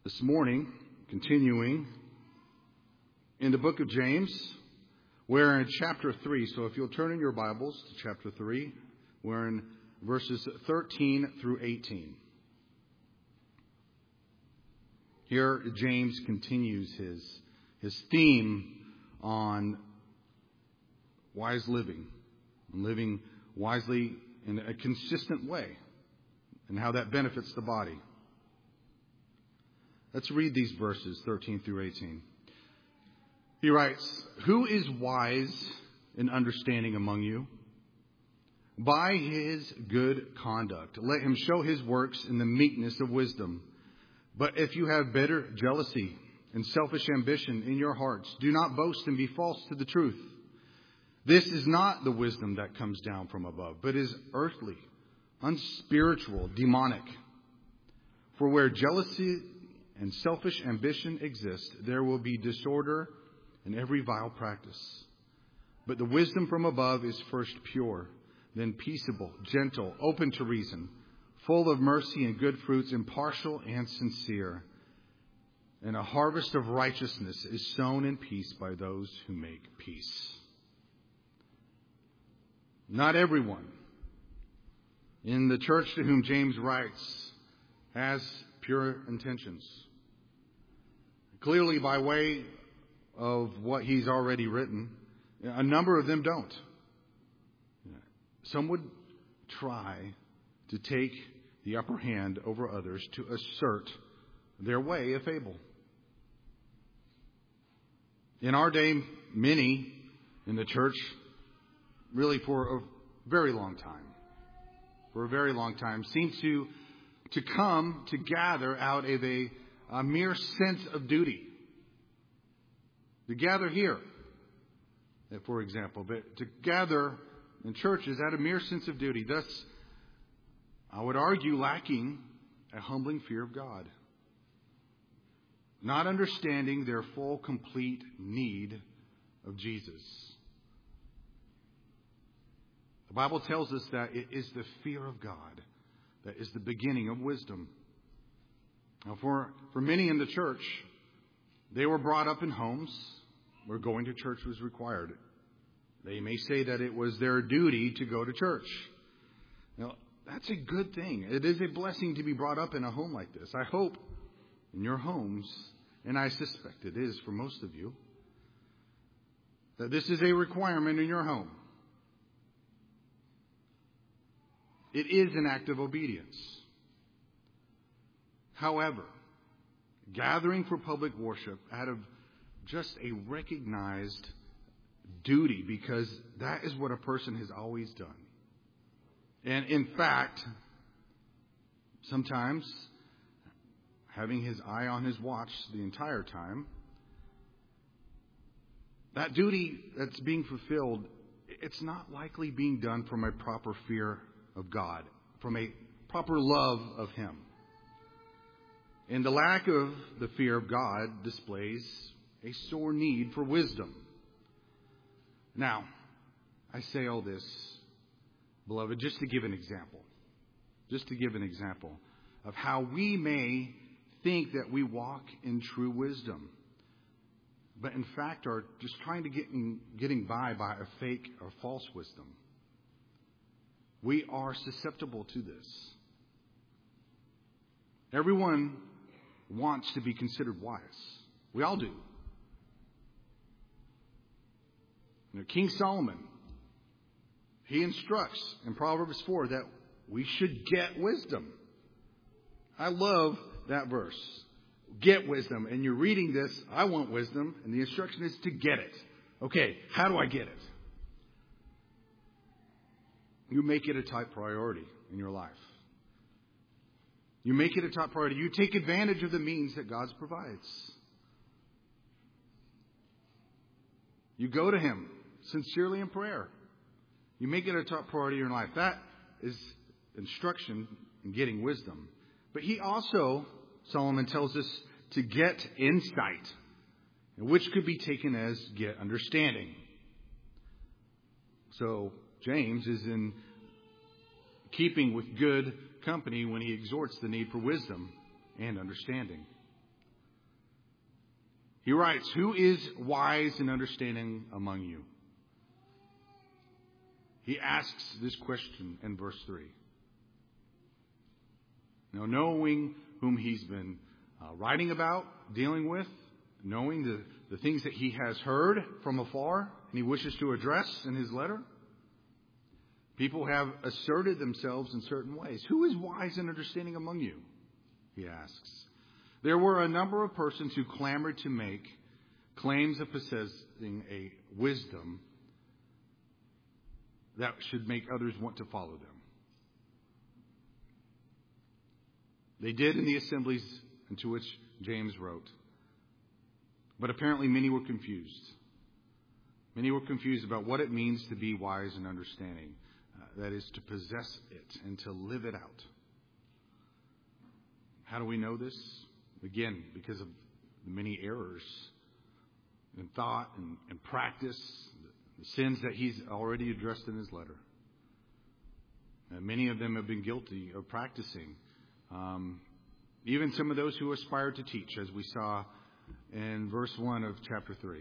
This morning, continuing in the book of James, we're in chapter 3. So if you'll turn in your Bibles to chapter 3, we're in verses 13 through 18. Here, James continues his theme on wise living, and living wisely in a consistent way, and how that benefits the body. Let's read these verses, 13 through 18. He writes, "Who is wise and understanding among you? By his good conduct, let him show his works in the meekness of wisdom. But if you have bitter jealousy and selfish ambition in your hearts, do not boast and be false to the truth. This is not the wisdom that comes down from above, but is earthly, unspiritual, demonic. For where jealousy and selfish ambition exist, there will be disorder and every vile practice. But the wisdom from above is first pure, then peaceable, gentle, open to reason, full of mercy and good fruits, impartial and sincere. And a harvest of righteousness is sown in peace by those who make peace." Not everyone in the church to whom James writes has pure intentions. Clearly, by way of what he's already written, a number of them don't. Some would try to take the upper hand over others to assert their way if able. In our day, many in the church, really for a very long time, seem to come to gather out of a mere sense of duty. To gather here, for example, but to gather in churches out of mere sense of duty. Thus, I would argue, lacking a humbling fear of God. Not understanding their full, complete need of Jesus. The Bible tells us that it is the fear of God that is the beginning of wisdom. Now, for many in the church, they were brought up in homes where going to church was required. They may say that it was their duty to go to church. Now, that's a good thing. It is a blessing to be brought up in a home like this. I hope in your homes, and I suspect it is for most of you, that this is a requirement in your home. It is an act of obedience. However, gathering for public worship out of just a recognized duty, because that is what a person has always done. And in fact, sometimes having his eye on his watch the entire time, that duty that's being fulfilled, it's not likely being done from a proper fear of God, from a proper love of Him. And the lack of the fear of God displays a sore need for wisdom. Now, I say all this, beloved, just to give an example. Just to give an example of how we may think that we walk in true wisdom, but in fact are just trying to getting by a fake or false wisdom. We are susceptible to this. Everyone wants to be considered wise. We all do. King Solomon, he instructs in Proverbs 4 that we should get wisdom. I love that verse. Get wisdom. And you're reading this, I want wisdom, and the instruction is to get it. Okay, how do I get it? You make it a top priority in your life. You make it a top priority. You take advantage of the means that God provides. You go to Him sincerely in prayer. You make it a top priority in your life. That is instruction in getting wisdom. But he also, Solomon tells us, to get insight, which could be taken as get understanding. So James is in keeping with good company when he exhorts the need for wisdom and understanding. He writes, "Who is wise and understanding among you?" He asks this question in verse 3. Now, knowing whom he's been writing about, dealing with, knowing the things that he has heard from afar and he wishes to address in his letter, people have asserted themselves in certain ways. Who is wise and understanding among you? He asks. There were a number of persons who clamored to make claims of possessing a wisdom that should make others want to follow them. They did in the assemblies into which James wrote. But apparently many were confused. Many were confused about what it means to be wise and understanding. That is, to possess it and to live it out. How do we know this? Again, because of the many errors in thought and practice, the sins that he's already addressed in his letter. And many of them have been guilty of practicing. Even some of those who aspire to teach, as we saw in verse 1 of chapter 3.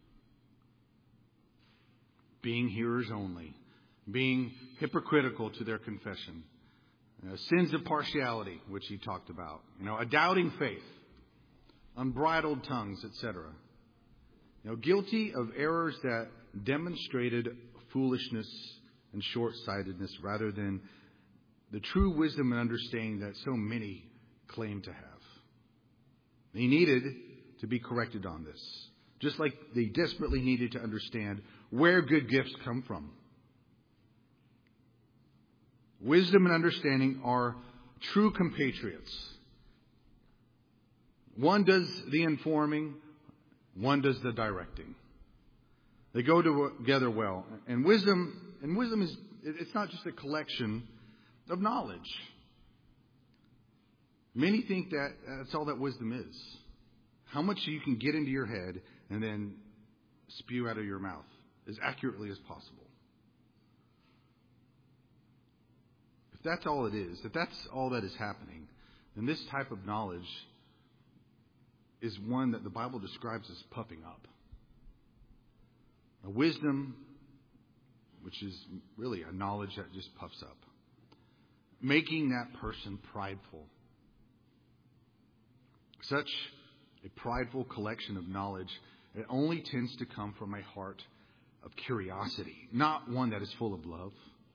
Being hearers only. Being hypocritical to their confession. Sins of partiality, which he talked about. A doubting faith. Unbridled tongues, etc. Guilty of errors that demonstrated foolishness and short-sightedness rather than the true wisdom and understanding that so many claim to have. They needed to be corrected on this. Just like they desperately needed to understand where good gifts come from. Wisdom and understanding are true compatriots. One does the informing, one does the directing. They go together well. And wisdom is, it's not just a collection of knowledge. Many think that that's all that wisdom is. How much you can get into your head and then spew out of your mouth as accurately as possible. If that's all it is, if that's all that is happening, then this type of knowledge is one that the Bible describes as puffing up. A wisdom, which is really a knowledge that just puffs up. Making that person prideful. Such a prideful collection of knowledge, it only tends to come from a heart of curiosity, not one that is full of love.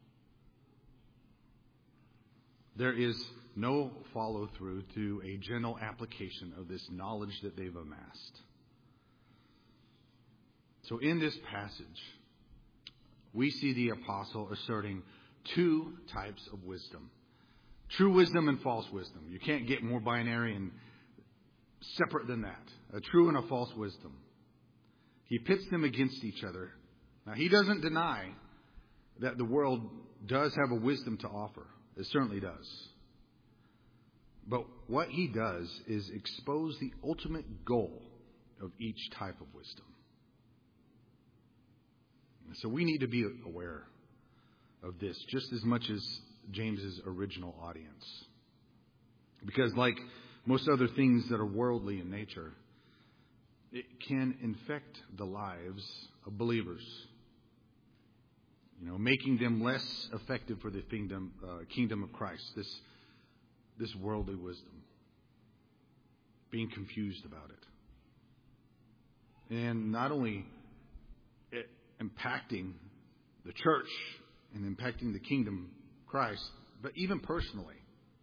There is no follow-through to a gentle application of this knowledge that they've amassed. So in this passage, we see the apostle asserting two types of wisdom. True wisdom and false wisdom. You can't get more binary and separate than that. A true and a false wisdom. He pits them against each other. Now, he doesn't deny that the world does have a wisdom to offer. It certainly does. But what he does is expose the ultimate goal of each type of wisdom. So we need to be aware of this just as much as James's original audience. Because like most other things that are worldly in nature, it can infect the lives of believers. Making them less effective for the kingdom of Christ. This worldly wisdom. Being confused about it. And not only it impacting the church and impacting the kingdom of Christ, but even personally.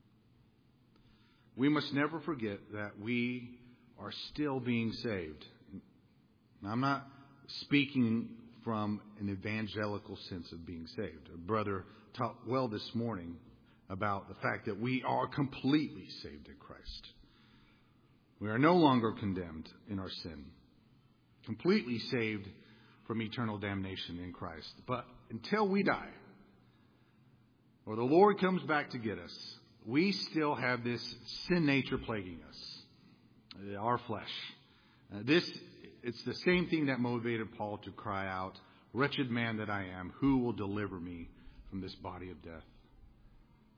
We must never forget that we are still being saved. Now, I'm not speaking from an evangelical sense of being saved. A brother taught well this morning about the fact that we are completely saved in Christ. We are no longer condemned in our sin. Completely saved from eternal damnation in Christ. But until we die, or the Lord comes back to get us, we still have this sin nature plaguing us. Our flesh. It's the same thing that motivated Paul to cry out, "Wretched man that I am, who will deliver me from this body of death?"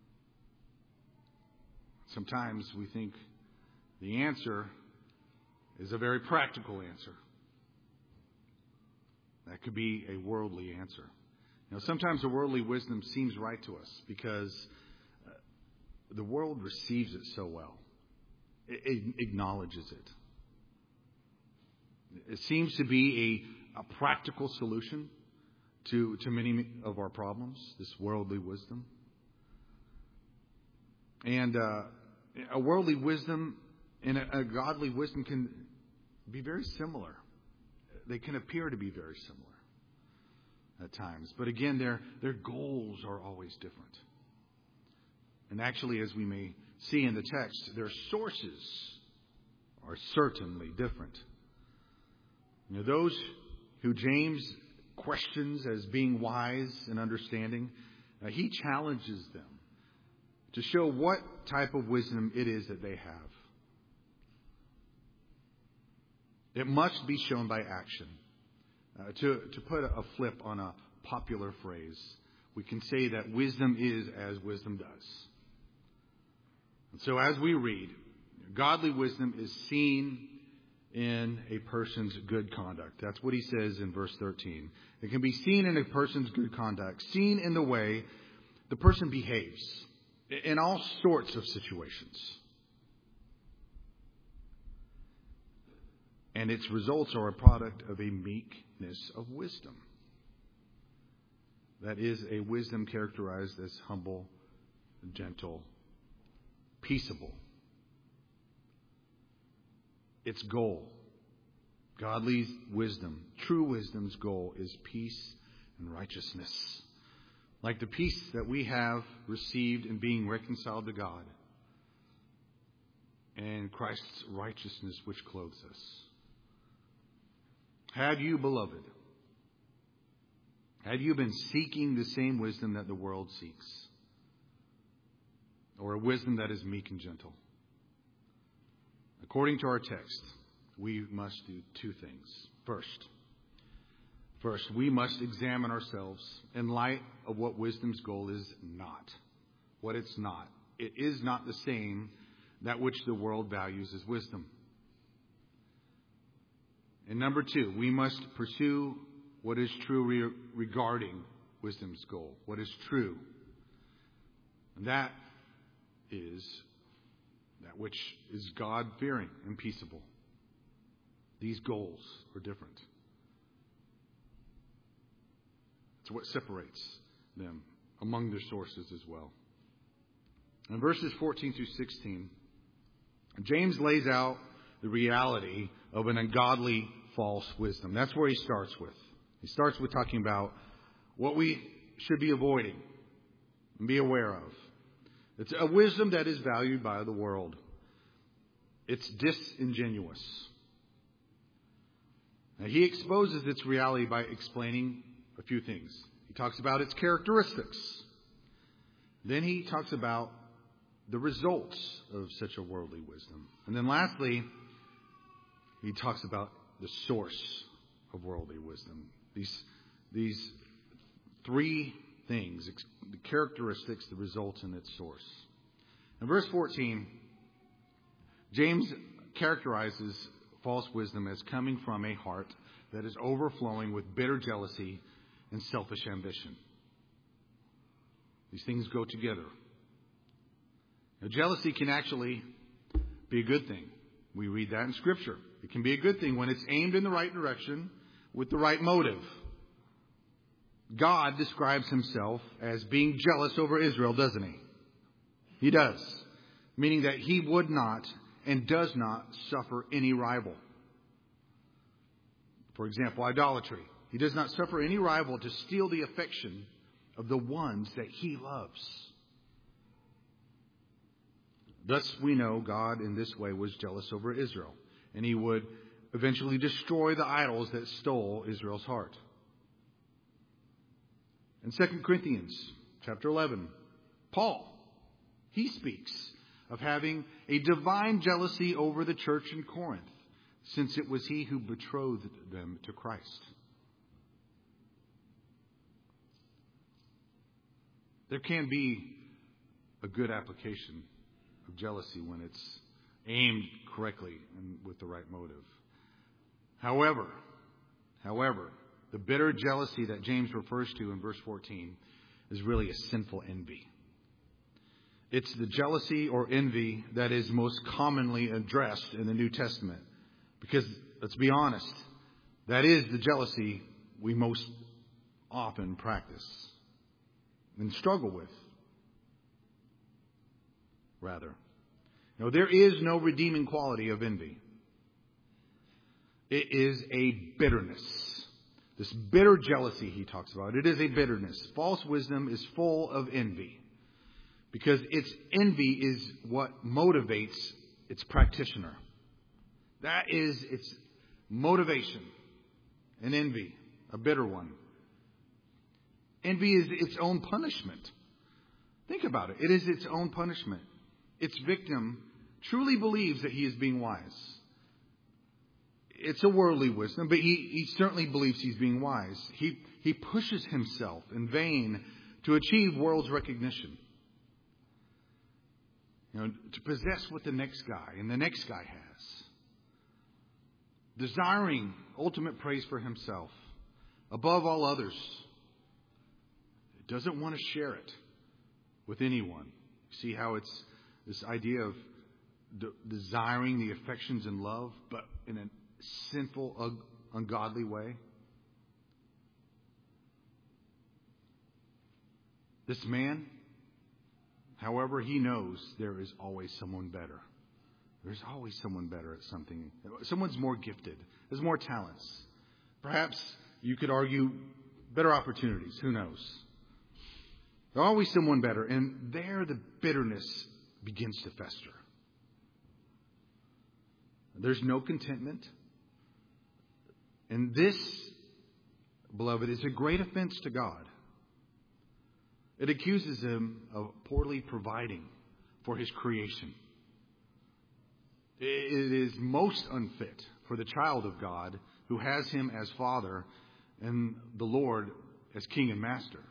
Sometimes we think the answer is a very practical answer. That could be a worldly answer. Sometimes the worldly wisdom seems right to us because the world receives it so well. It acknowledges it. It seems to be a practical solution to many of our problems, this worldly wisdom. And a worldly wisdom and a godly wisdom can be very similar. They can appear to be very similar at times. But again, their goals are always different. And actually, as we may see in the text, their sources are certainly different. Those who James questions as being wise and understanding, he challenges them to show what type of wisdom it is that they have. It must be shown by action. To put a flip on a popular phrase, we can say that wisdom is as wisdom does. And so as we read, godly wisdom is seen in a person's good conduct. That's what he says in verse 13. It can be seen in a person's good conduct, seen in the way the person behaves in all sorts of situations. And its results are a product of a meekness of wisdom. That is a wisdom characterized as humble, gentle, peaceable. Its goal, godly wisdom, true wisdom's goal is peace and righteousness. Like the peace that we have received in being reconciled to God, and Christ's righteousness which clothes us. Have you, beloved, have you been seeking the same wisdom that the world seeks? Or a wisdom that is meek and gentle? According to our text, we must do two things. First, we must examine ourselves in light of what wisdom's goal is not. What it's not. It is not the same that which the world values as wisdom. And number two, we must pursue what is true regarding wisdom's goal. What is true. And that is that which is God-fearing and peaceable. These goals are different. It's what separates them among their sources as well. In verses 14 through 16, James lays out the reality of an ungodly false wisdom. That's where he starts with. He starts with talking about what we should be avoiding and be aware of. It's a wisdom that is valued by the world. It's disingenuous. Now, he exposes its reality by explaining a few things. He talks about its characteristics. Then he talks about the results of such a worldly wisdom. And then lastly, he talks about the source of worldly wisdom. These three things, the characteristics, the results, and its source. In verse 14, James characterizes false wisdom as coming from a heart that is overflowing with bitter jealousy and selfish ambition. These things go together. Now, jealousy can actually be a good thing. We read that in Scripture. It can be a good thing when it's aimed in the right direction with the right motive. God describes himself as being jealous over Israel, doesn't he? He does. Meaning that he would not and does not suffer any rival. For example, idolatry. He does not suffer any rival to steal the affection of the ones that he loves. Thus we know God in this way was jealous over Israel. And he would eventually destroy the idols that stole Israel's heart. In 2 Corinthians chapter 11, Paul, he speaks of having a divine jealousy over the church in Corinth, since it was he who betrothed them to Christ. There can be a good application of jealousy when it's aimed correctly and with the right motive. However, the bitter jealousy that James refers to in verse 14 is really a sinful envy. It's the jealousy or envy that is most commonly addressed in the New Testament. Because, let's be honest, that is the jealousy we most often practice and struggle with, rather. There is no redeeming quality of envy. It is a bitterness. This bitter jealousy he talks about, it is a bitterness. False wisdom is full of envy because its envy is what motivates its practitioner. That is its motivation, an envy, a bitter one. Envy is its own punishment. Think about it. It is its own punishment. Its victim truly believes that he is being wise. It's a worldly wisdom, but he certainly believes he's being wise. He pushes himself in vain to achieve world's recognition. To possess what the next guy and the next guy has. Desiring ultimate praise for himself above all others. Doesn't want to share it with anyone. See how it's this idea of desiring the affections and love, but in a sinful, ungodly way. This man, however, he knows there is always someone better. There's always someone better at something. Someone's more gifted. There's more talents. Perhaps you could argue better opportunities. Who knows? There's always someone better. And there the bitterness begins to fester. There's no contentment. And this, beloved, is a great offense to God. It accuses him of poorly providing for his creation. It is most unfit for the child of God who has him as Father and the Lord as King and Master.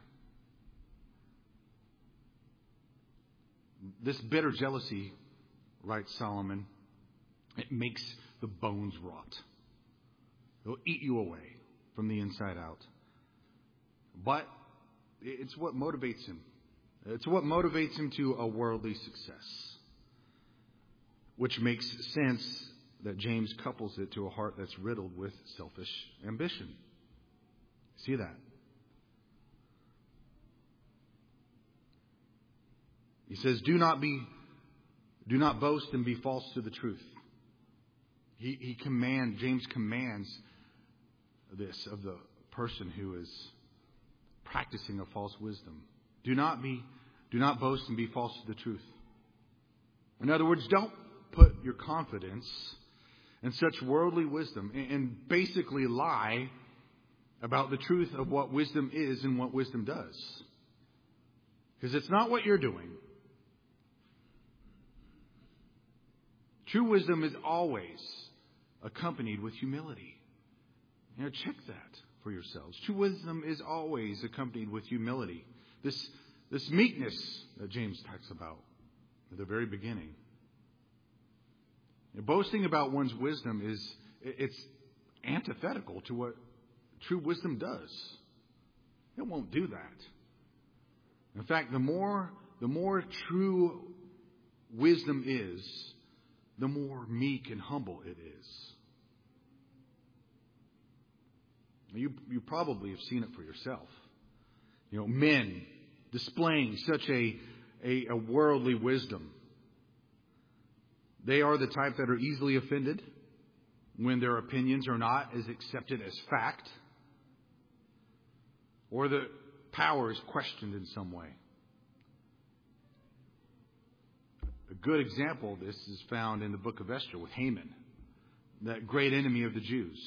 This bitter jealousy, writes Solomon, it makes the bones rot. It'll eat you away from the inside out. But it's what motivates him. It's what motivates him to a worldly success. Which makes sense that James couples it to a heart that's riddled with selfish ambition. See that? He says, do not boast and be false to the truth. James commands this of the person who is practicing a false wisdom. Do not boast and be false to the truth. In other words, don't put your confidence in such worldly wisdom and basically lie about the truth of what wisdom is and what wisdom does. Because it's not what you're doing. True wisdom is always accompanied with humility. Check that for yourselves. True wisdom is always accompanied with humility. This meekness that James talks about at the very beginning. Boasting about one's wisdom it's antithetical to what true wisdom does. It won't do that. In fact, the more true wisdom is, the more meek and humble it is. You probably have seen it for yourself. Men displaying such a worldly wisdom. They are the type that are easily offended when their opinions are not as accepted as fact, or the power is questioned in some way. A good example of this is found in the book of Esther with Haman, that great enemy of the Jews.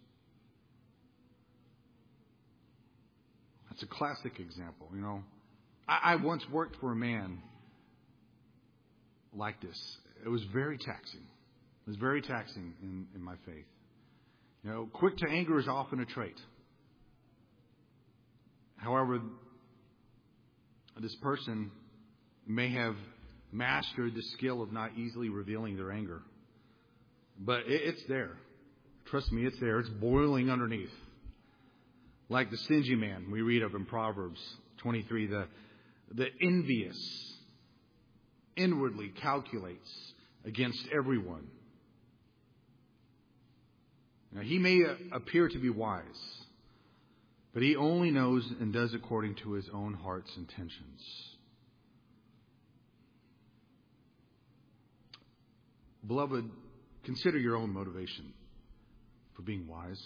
That's a classic example. I once worked for a man like this. It was very taxing. It was very taxing in my faith. Quick to anger is often a trait. However, this person may have mastered the skill of not easily revealing their anger. But it's there. Trust me, it's there. It's boiling underneath. Like the stingy man we read of in Proverbs 23, the envious inwardly calculates against everyone. Now, he may appear to be wise, but he only knows and does according to his own heart's intentions. Beloved, consider your own motivation for being wise.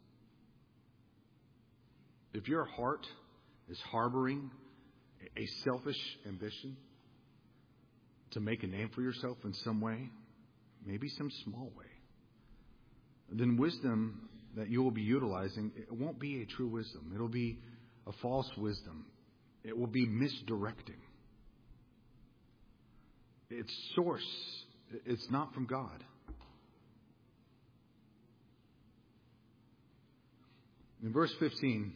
If your heart is harboring a selfish ambition to make a name for yourself in some way, maybe some small way, then wisdom that you will be utilizing, it won't be a true wisdom. It'll be a false wisdom. It will be misdirecting. Its source, it's not from God. In verse 15,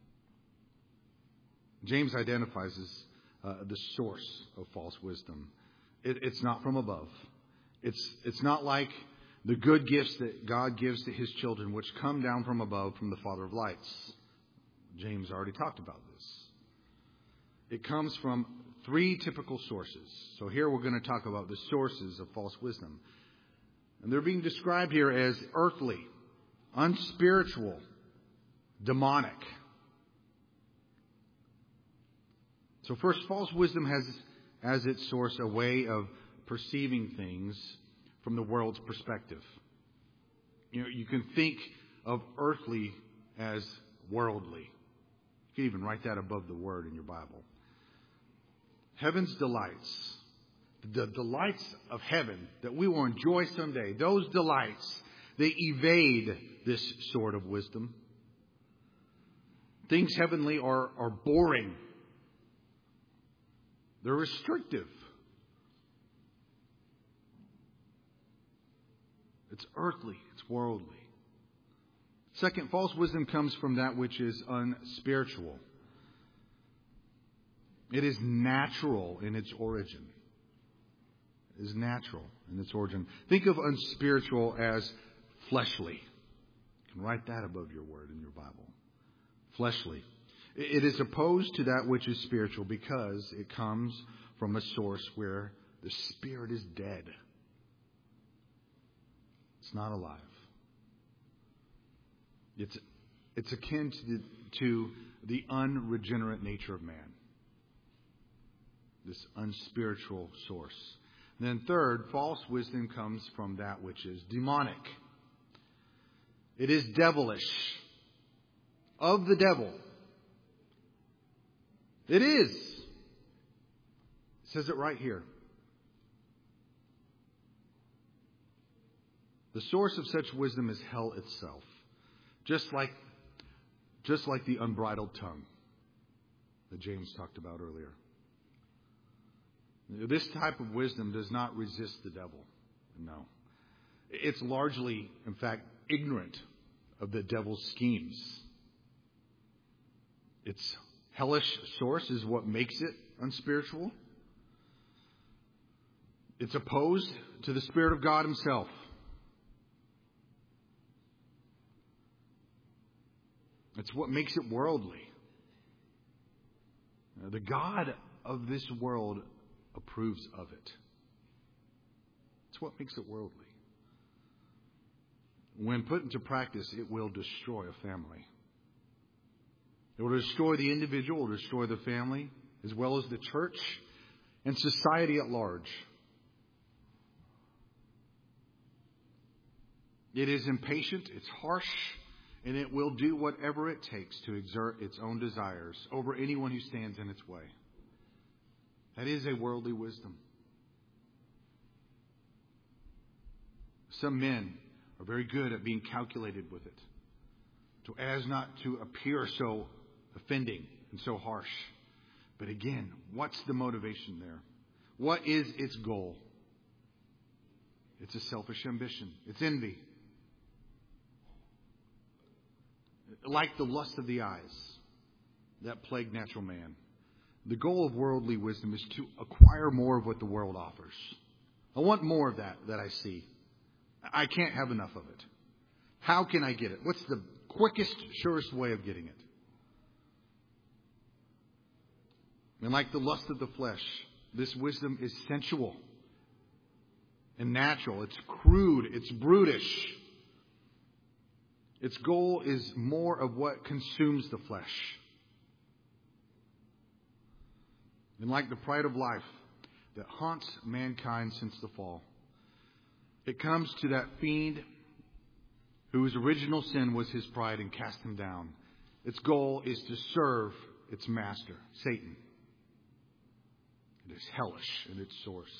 James identifies the source of false wisdom. It's not from above. It's not like the good gifts that God gives to His children, which come down from above from the Father of lights. James already talked about this. It comes from three typical sources. So here we're going to talk about the sources of false wisdom. And they're being described here as earthly, unspiritual, demonic. So first, false wisdom has as its source a way of perceiving things from the world's perspective. You can think of earthly as worldly. You can even write that above the word in your Bible. Heaven's delights, the delights of heaven that we will enjoy someday, those delights, they evade this sort of wisdom. Things heavenly are boring. They're restrictive. It's earthly. It's worldly. Second, false wisdom comes from that which is unspiritual. It is natural in its origin. It is natural in its origin. Think of unspiritual as fleshly. You can write that above your word in your Bible. Fleshly. It is opposed to that which is spiritual because it comes from a source where the spirit is dead. It's not alive. It's akin to the unregenerate nature of man. This unspiritual source. And then third, false wisdom comes from that which is demonic. It is devilish. Of the devil. It is. It says it right here. The source of such wisdom is hell itself. Just like the unbridled tongue that James talked about earlier. This type of wisdom does not resist the devil. No. It's largely, in fact, ignorant of the devil's schemes. Its hellish source is what makes it unspiritual. It's opposed to the Spirit of God Himself. It's what makes it worldly. The God of this world approves of it. It's what makes it worldly. When put into practice, it will destroy a family. It will destroy the individual, it will destroy the family, as well as the church and society at large. It is impatient, it's harsh, and it will do whatever it takes to exert its own desires over anyone who stands in its way. That is a worldly wisdom. Some men are very good at being calculated with it, so as not to appear so offending and so harsh. But again, what's the motivation there? What is its goal? It's a selfish ambition. It's envy. Like the lust of the eyes that plague natural man. The goal of worldly wisdom is to acquire more of what the world offers. I want more of that I see. I can't have enough of it. How can I get it? What's the quickest, surest way of getting it? And like the lust of the flesh, this wisdom is sensual and natural. It's crude. It's brutish. Its goal is more of what consumes the flesh. And like the pride of life that haunts mankind since the fall, it comes to that fiend whose original sin was his pride and cast him down. Its goal is to serve its master, Satan. It is hellish in its source.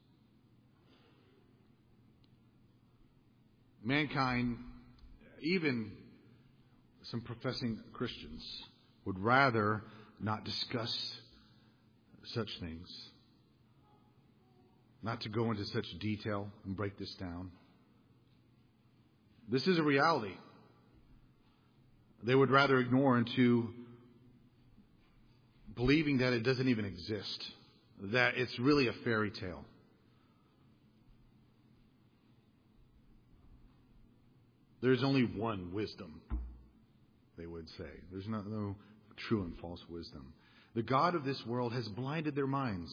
Mankind, even some professing Christians, would rather not discuss such things, not to go into such detail and break this down. This is a reality. They would rather ignore into believing that it doesn't even exist, that it's really a fairy tale. There's only one wisdom, they would say. There's no true and false wisdom. The God of this world has blinded their minds.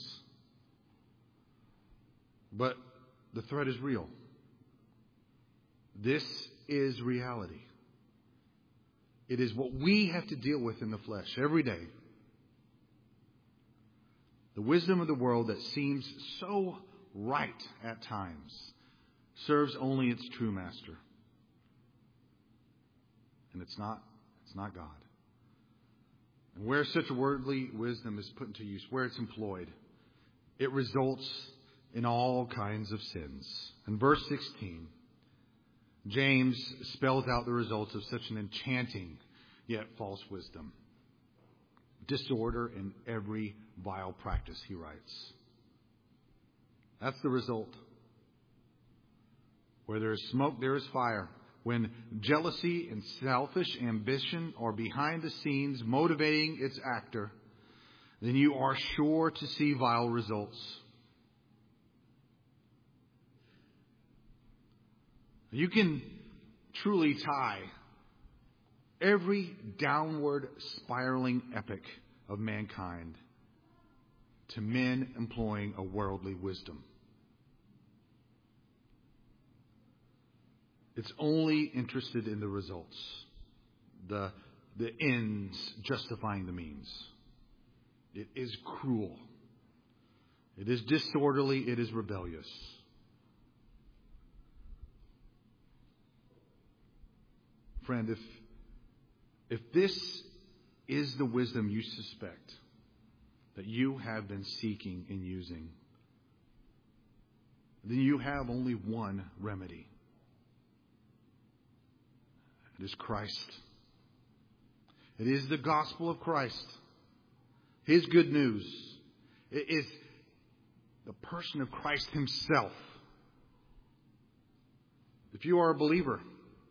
But the threat is real. This is reality. It is what we have to deal with in the flesh every day. The wisdom of the world that seems so right at times serves only its true master. And it's not God. And where such worldly wisdom is put into use, where it's employed, it results in all kinds of sins. In verse 16, James spells out the results of such an enchanting yet false wisdom. Disorder in every vile practice, he writes. That's the result. Where there is smoke, there is fire. When jealousy and selfish ambition are behind the scenes motivating its actor, then you are sure to see vile results. You can truly tie every downward spiraling epic of mankind to men employing a worldly wisdom. It's only interested in the results, the ends justifying the means. It is cruel. It is disorderly. It is rebellious. Friend, if this is the wisdom you suspect that you have been seeking and using, then you have only one remedy. It is Christ. It is the gospel of Christ. His good news. It is the person of Christ himself. If you are a believer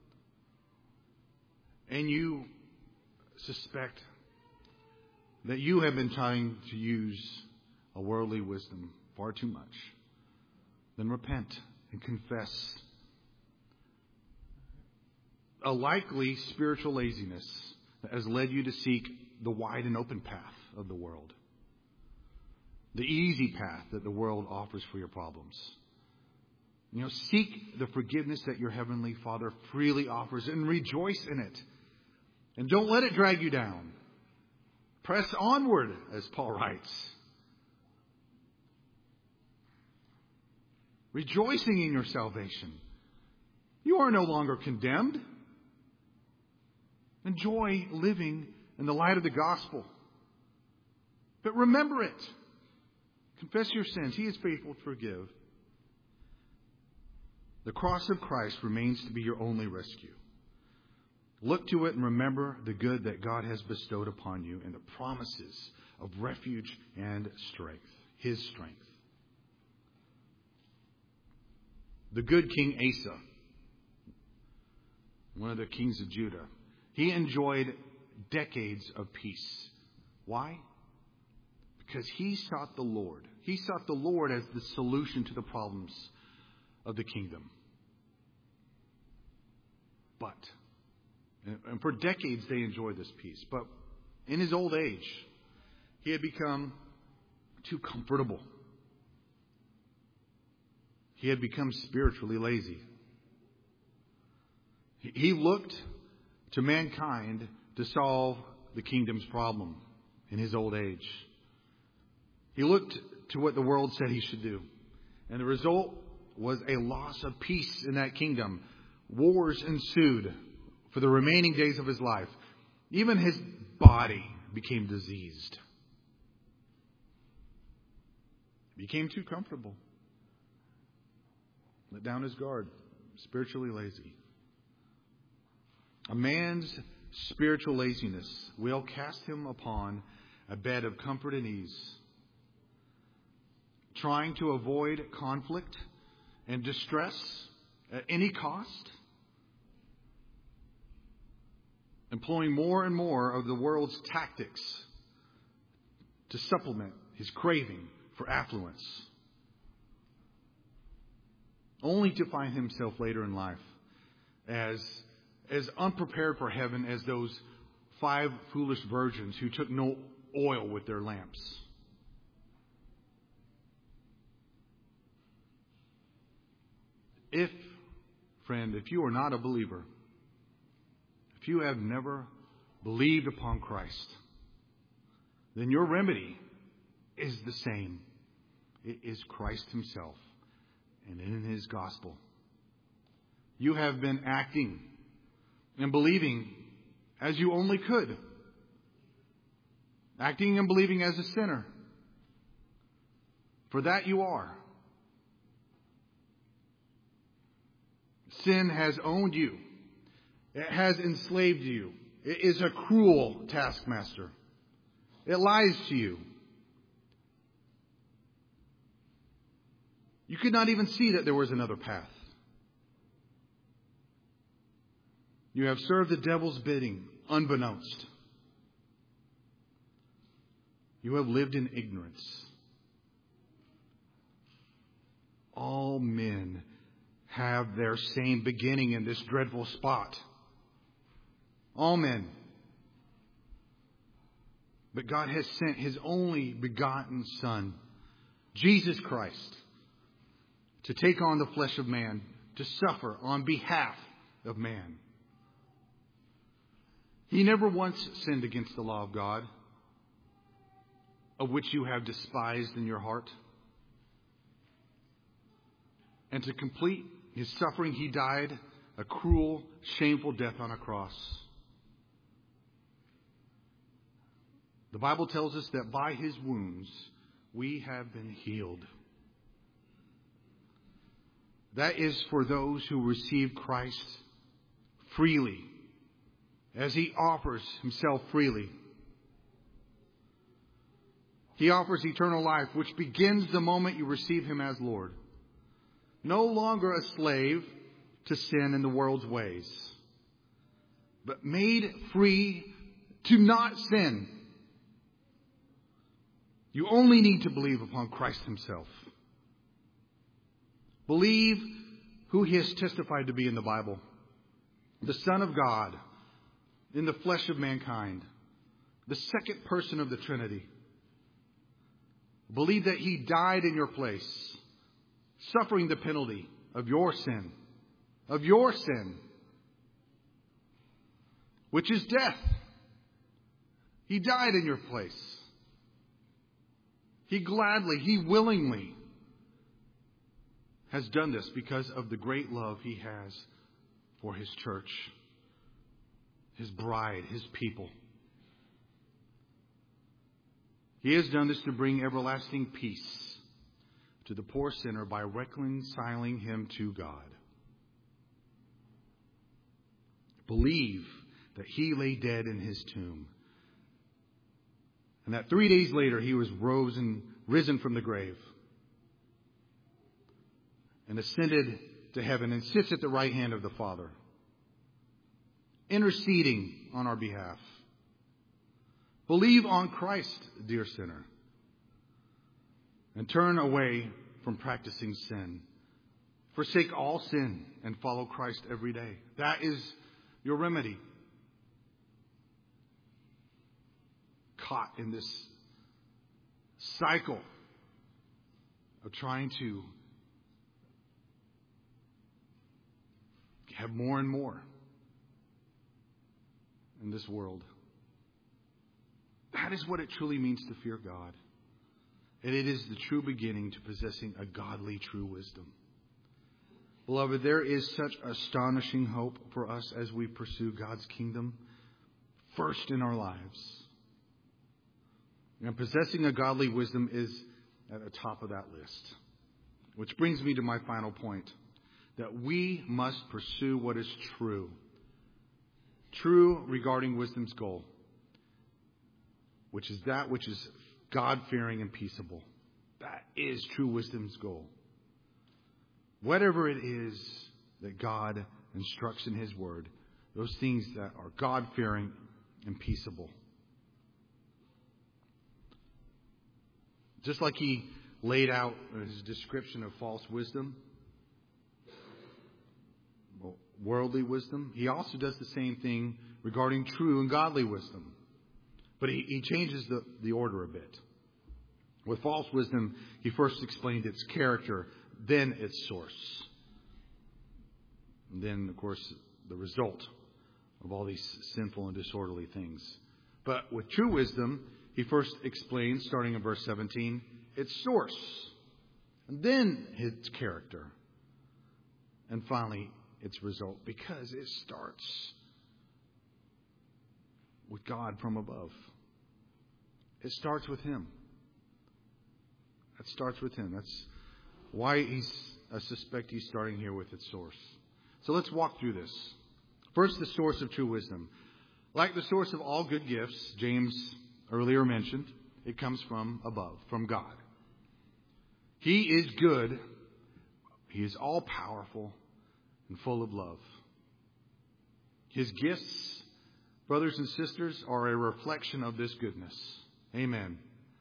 and you suspect that you have been trying to use a worldly wisdom far too much, then repent and confess a likely spiritual laziness that has led you to seek the wide and open path of the world. The easy path that the world offers for your problems. Seek the forgiveness that your Heavenly Father freely offers and rejoice in it. And don't let it drag you down. Press onward, as Paul writes. Rejoicing in your salvation. You are no longer condemned. Enjoy living in the light of the gospel. But remember it. Confess your sins. He is faithful to forgive. The cross of Christ remains to be your only rescue. Look to it and remember the good that God has bestowed upon you and the promises of refuge and strength. His strength. The good King Asa, one of the kings of Judah, he enjoyed decades of peace. Why? Because he sought the Lord. He sought the Lord as the solution to the problems of the kingdom. But, and for decades they enjoyed this peace. But in his old age, he had become too comfortable. He had become spiritually lazy. He looked to mankind to solve the kingdom's problem in his old age. He looked to what the world said he should do. And the result was a loss of peace in that kingdom. Wars ensued for the remaining days of his life. Even his body became diseased. He became too comfortable. Let down his guard. Spiritually lazy. A man's spiritual laziness will cast him upon a bed of comfort and ease, trying to avoid conflict and distress at any cost, employing more and more of the world's tactics to supplement his craving for affluence, only to find himself later in life as unprepared for heaven as those 5 foolish virgins who took no oil with their lamps. If you are not a believer, if you have never believed upon Christ, then your remedy is the same. It is Christ himself and in his gospel. You have been acting and believing as you only could. Acting and believing as a sinner. For that you are. Sin has owned you. It has enslaved you. It is a cruel taskmaster. It lies to you. You could not even see that there was another path. You have served the devil's bidding unbeknownst. You have lived in ignorance. All men have their same beginning in this dreadful spot. All men. But God has sent his only begotten Son, Jesus Christ, to take on the flesh of man, to suffer on behalf of man. He never once sinned against the law of God, of which you have despised in your heart. And to complete his suffering, he died a cruel, shameful death on a cross. The Bible tells us that by his wounds we have been healed. That is for those who receive Christ freely, as he offers himself freely. He offers eternal life, which begins the moment you receive him as Lord. No longer a slave to sin and the world's ways, but made free to not sin. You only need to believe upon Christ himself. Believe who he has testified to be in the Bible. The Son of God in the flesh of mankind. The second person of the Trinity. Believe that he died in your place, suffering the penalty of your sin. Of your sin. Which is death. He died in your place. He gladly, he willingly has done this because of the great love he has for his church, his bride, his people. He has done this to bring everlasting peace to the poor sinner by reconciling him to God. Believe that he lay dead in his tomb, and that 3 days later he was risen from the grave and ascended to heaven and sits at the right hand of the Father, interceding on our behalf. Believe on Christ, dear sinner, and turn away from practicing sin. Forsake all sin and follow Christ every day. That is your remedy. Caught in this cycle of trying to have more and more in this world. That is what it truly means to fear God. And it is the true beginning to possessing a godly true wisdom. Beloved, there is such astonishing hope for us as we pursue God's kingdom first in our lives. And possessing a godly wisdom is at the top of that list. Which brings me to my final point. That we must pursue what is true. True regarding wisdom's goal. Which is that which is God-fearing and peaceable. That is true wisdom's goal. Whatever it is that God instructs in His Word, those things that are God-fearing and peaceable. Just like He laid out His description of false wisdom, worldly wisdom, He also does the same thing regarding true and godly wisdom. But He changes the order a bit. With false wisdom, He first explained its character, then its source. And then, of course, the result of all these sinful and disorderly things. But with true wisdom, He first explains, starting in verse 17, its source. And then its character. And finally, its result. Because it starts with God from above. It starts with Him. It starts with Him. That's why I suspect He's starting here with its source. So let's walk through this. First, the source of true wisdom. Like the source of all good gifts, James earlier mentioned, it comes from above, from God. He is good. He is all-powerful and full of love. His gifts, brothers and sisters, are a reflection of this goodness. Amen.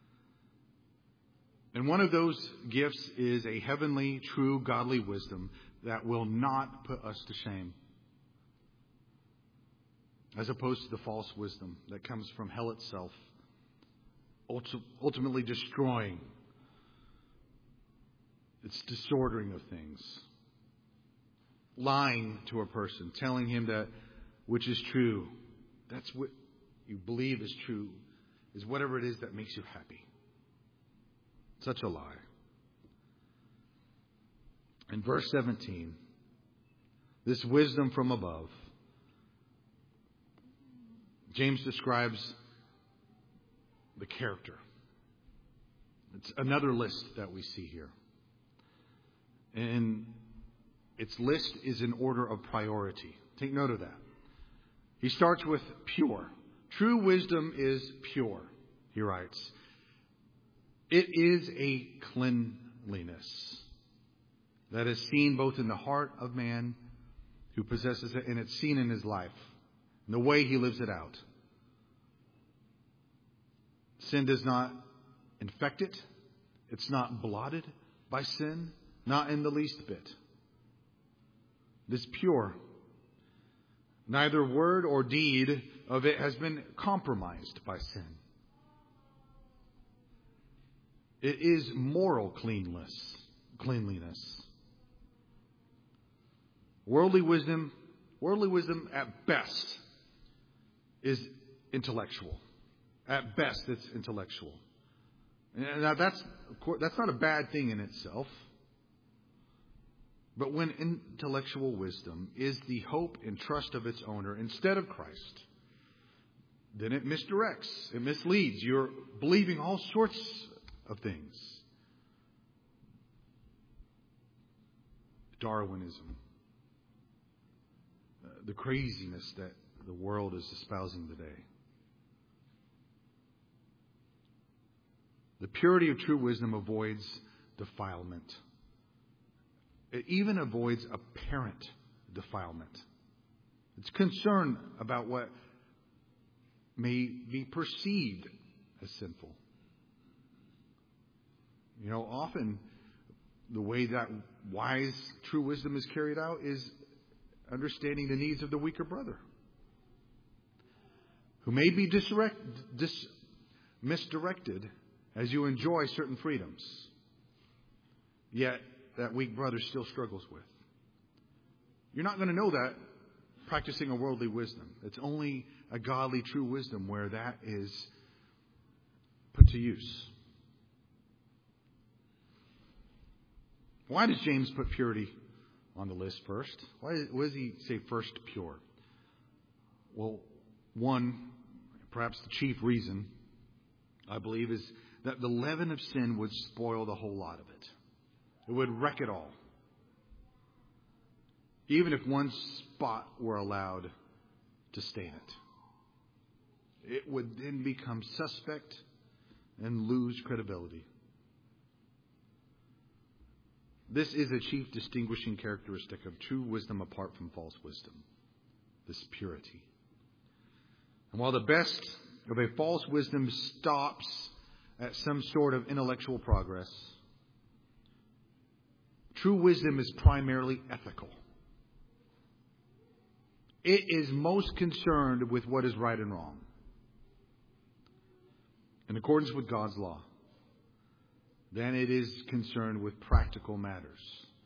And one of those gifts is a heavenly, true, godly wisdom that will not put us to shame. As opposed to the false wisdom that comes from hell itself, ultimately destroying. It's disordering of things. Lying to a person, telling him that which is true, that's what you believe is true, is whatever it is that makes you happy. Such a lie. In verse 17, this wisdom from above, James describes the character. It's another list that we see here. And its list is in order of priority. Take note of that. He starts with pure. True wisdom is pure, he writes. It is a cleanliness that is seen both in the heart of man who possesses it, and it's seen in his life, in the way he lives it out. Sin does not infect it. It's not blotted by sin, not in the least bit. It is pure. Neither word or deed of it has been compromised by sin. It is moral cleanliness. Worldly wisdom at best is intellectual. At best, it's intellectual. Now that's not a bad thing in itself. But when intellectual wisdom is the hope and trust of its owner instead of Christ, then it misdirects, it misleads. You're believing all sorts of things. Darwinism. The craziness that the world is espousing today. The purity of true wisdom avoids defilement. It even avoids apparent defilement. It's concerned about what may be perceived as sinful. You know, often the way that wise, true wisdom is carried out is understanding the needs of the weaker brother. who may be misdirected as you enjoy certain freedoms, yet that weak brother still struggles with. You're not going to know that practicing a worldly wisdom. It's only a godly, true wisdom where that is put to use. Why does James put purity on the list first? Why does he say first pure? Well, one, perhaps the chief reason, I believe, is that the leaven of sin would spoil the whole lot of it. It would wreck it all. Even if one spot were allowed to stain it. It would then become suspect and lose credibility. This is a chief distinguishing characteristic of true wisdom apart from false wisdom. This purity. And while the best of a false wisdom stops at some sort of intellectual progress, true wisdom is primarily ethical. It is most concerned with what is right and wrong, in accordance with God's law. Then it is concerned with practical matters.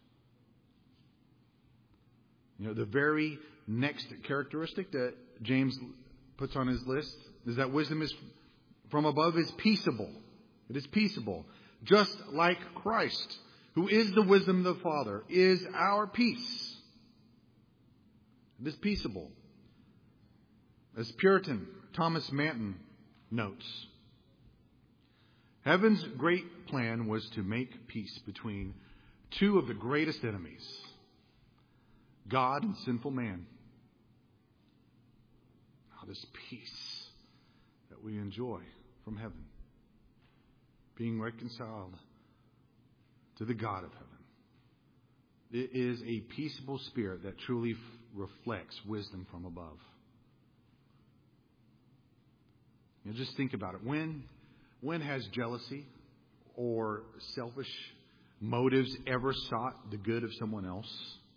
The very next characteristic that James puts on his list is that wisdom is from above is peaceable. It is peaceable. Just like Christ, who is the wisdom of the Father, is our peace. It is peaceable. As Puritan Thomas Manton notes, heaven's great plan was to make peace between two of the greatest enemies, God and sinful man. Now, this peace that we enjoy from heaven, being reconciled to the God of heaven. It is a peaceable spirit that truly reflects wisdom from above. Just think about it. When has jealousy or selfish motives ever sought the good of someone else?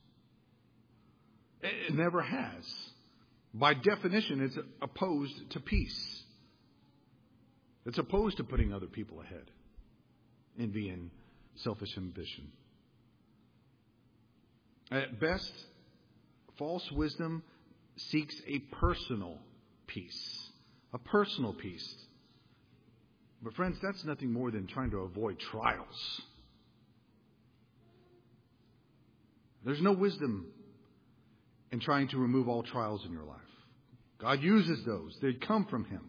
It never has. By definition, it's opposed to peace. It's opposed to putting other people ahead, envy and selfish ambition. At best, false wisdom seeks a personal peace. A personal peace. But friends, that's nothing more than trying to avoid trials. There's no wisdom in trying to remove all trials in your life. God uses those. They come from Him.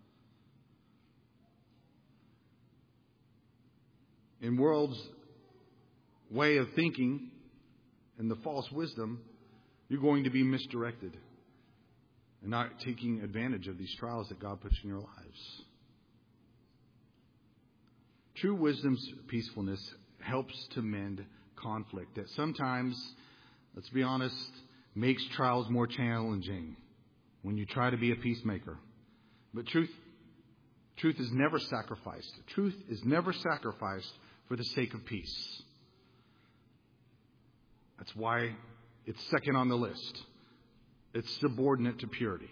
In world's way of thinking and the false wisdom, you're going to be misdirected and not taking advantage of these trials that God puts in your lives. True wisdom's peacefulness helps to mend conflict that sometimes, let's be honest, makes trials more challenging when you try to be a peacemaker. But truth is never sacrificed. Truth is never sacrificed for the sake of peace. That's why it's second on the list. It's subordinate to purity.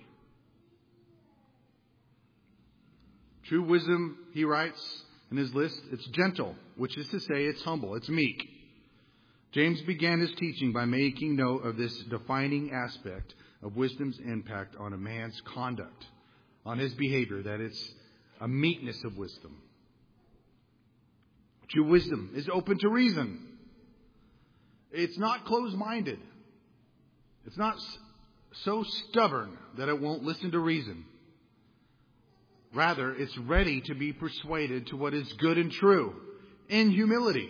True wisdom, he writes in his list, it's gentle, which is to say it's humble, it's meek. James began his teaching by making note of this defining aspect of wisdom's impact on a man's conduct, on his behavior, that it's a meekness of wisdom. True wisdom is open to reason. It's not closed-minded. It's not so stubborn that it won't listen to reason. Rather, it's ready to be persuaded to what is good and true in humility.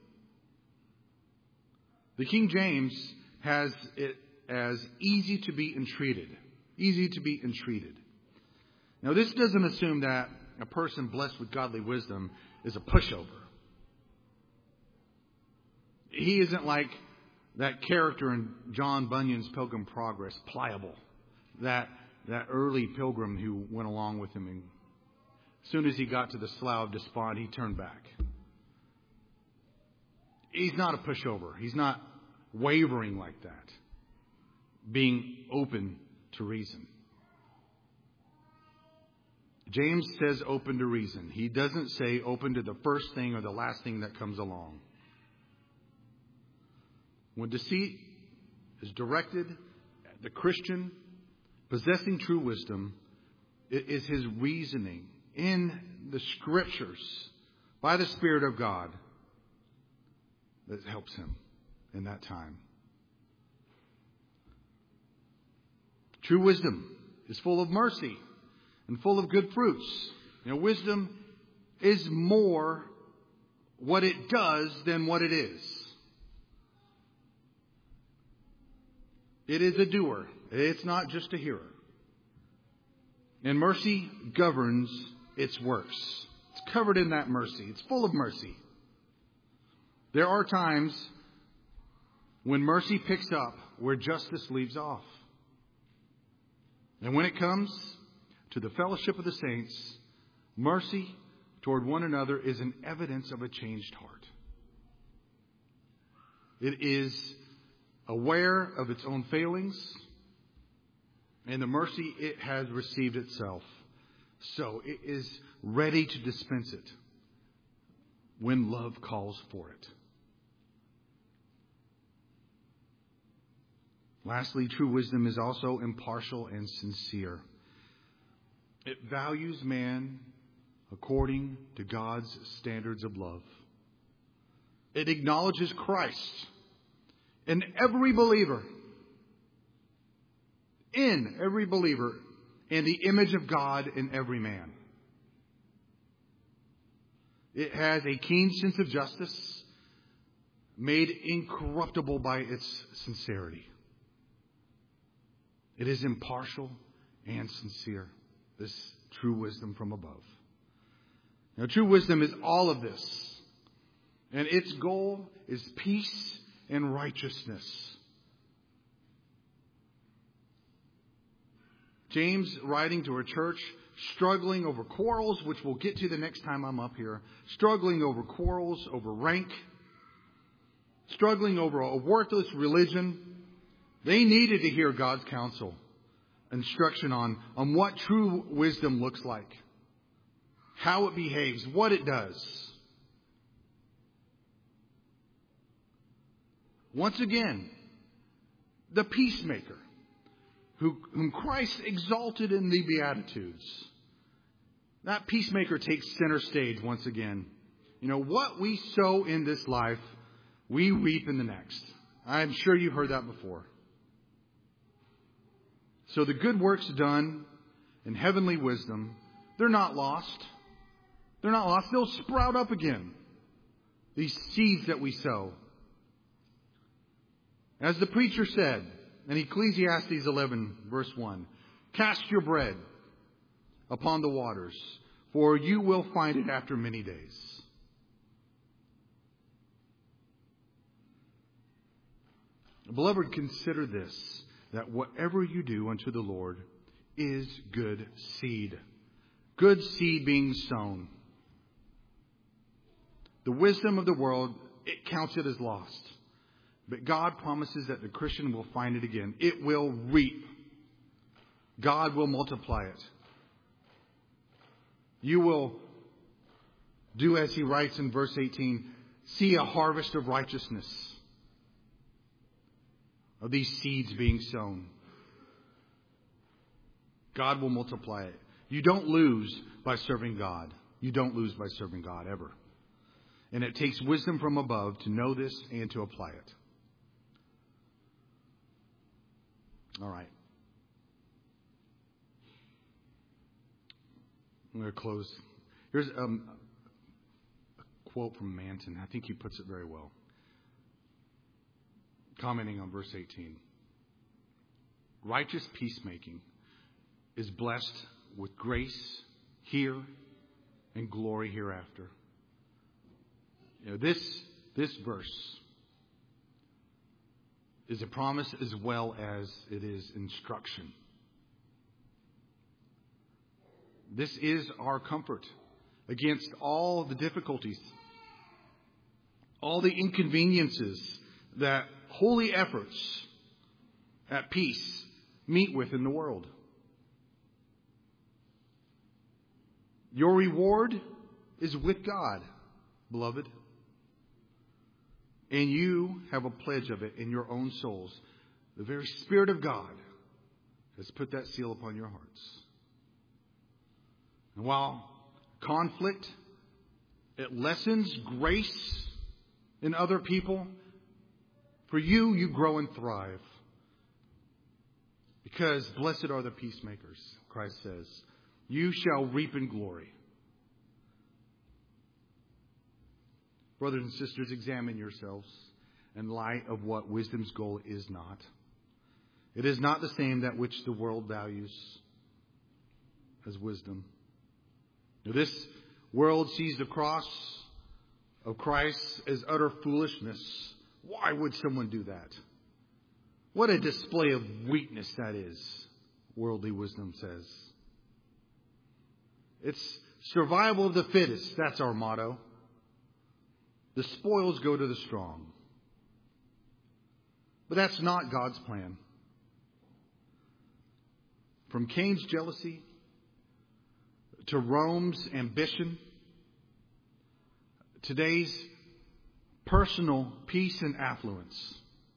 The King James has it as easy to be entreated. Easy to be entreated. Now, this doesn't assume that a person blessed with godly wisdom is a pushover. He isn't like that character in John Bunyan's Pilgrim Progress, Pliable. That early pilgrim who went along with him. And as soon as he got to the Slough of Despond, he turned back. He's not a pushover. He's not wavering like that. Being open to reason. James says open to reason. He doesn't say open to the first thing or the last thing that comes along. When deceit is directed at the Christian possessing true wisdom, it is his reasoning in the Scriptures by the Spirit of God that helps him in that time. True wisdom is full of mercy and full of good fruits. Wisdom is more what it does than what it is. It is a doer. It's not just a hearer. And mercy governs its works. It's covered in that mercy. It's full of mercy. There are times when mercy picks up where justice leaves off. And when it comes to the fellowship of the saints, mercy toward one another is an evidence of a changed heart. It is aware of its own failings and the mercy it has received itself. So it is ready to dispense it when love calls for it. Lastly, true wisdom is also impartial and sincere. It values man according to God's standards of love. It acknowledges Christ in every believer, and the image of God in every man. It has a keen sense of justice, made incorruptible by its sincerity. It is impartial and sincere, this true wisdom from above. Now, true wisdom is all of this, and its goal is peace and righteousness. James, writing to a church struggling over quarrels, which we'll get to the next time I'm up here, struggling over quarrels, over rank, struggling over a worthless religion, they needed to hear God's counsel, instruction on what true wisdom looks like, how it behaves, what it does. Once again, the peacemaker, whom Christ exalted in the Beatitudes. That peacemaker takes center stage once again. What we sow in this life, we reap in the next. I'm sure you've heard that before. So the good works done in heavenly wisdom, they're not lost. They're not lost. They'll sprout up again. These seeds that we sow. As the preacher said in Ecclesiastes 11, verse 1, cast your bread upon the waters, for you will find it after many days. Beloved, consider this, that whatever you do unto the Lord is good seed. Good seed being sown. The wisdom of the world, it counts it as lost. But God promises that the Christian will find it again. It will reap. God will multiply it. You will do as he writes in verse 18, see a harvest of righteousness, of these seeds being sown. God will multiply it. You don't lose by serving God. You don't lose by serving God ever. And it takes wisdom from above to know this and to apply it. All right. I'm going to close. Here's a quote from Manton. I think he puts it very well. Commenting on verse 18. Righteous peacemaking is blessed with grace here and glory hereafter. This verse is a promise as well as it is instruction. This is our comfort against all the difficulties, all the inconveniences that holy efforts at peace meet with in the world. Your reward is with God, beloved. And you have a pledge of it in your own souls. The very Spirit of God has put that seal upon your hearts. And while conflict, it lessens grace in other people, for you, you grow and thrive. Because blessed are the peacemakers, Christ says. You shall reap in glory. Brothers and sisters, examine yourselves in light of what wisdom's goal is not. It is not the same that which the world values as wisdom. This world sees the cross of Christ as utter foolishness. Why would someone do that? What a display of weakness that is, worldly wisdom says. It's survival of the fittest. That's our motto. The spoils go to the strong. But that's not God's plan. From Cain's jealousy to Rome's ambition, today's personal peace and affluence,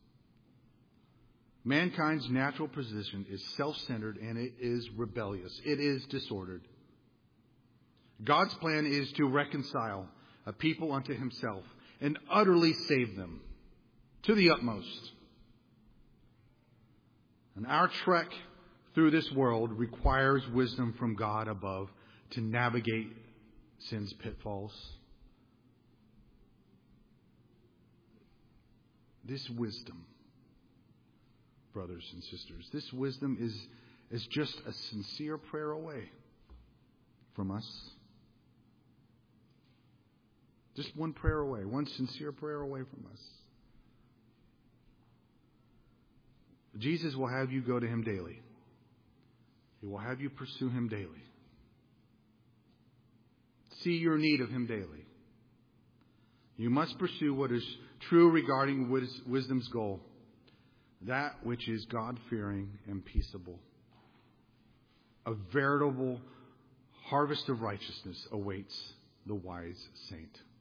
mankind's natural position is self-centered and it is rebellious. It is disordered. God's plan is to reconcile a people unto himself and utterly save them to the utmost. And our trek through this world requires wisdom from God above to navigate sin's pitfalls. This wisdom, brothers and sisters, this wisdom is just a sincere prayer away from us. Just one prayer away, one sincere prayer away from us. Jesus will have you go to him daily. He will have you pursue him daily. See your need of him daily. You must pursue what is true regarding wisdom's goal, that which is God-fearing and peaceable. A veritable harvest of righteousness awaits the wise saint.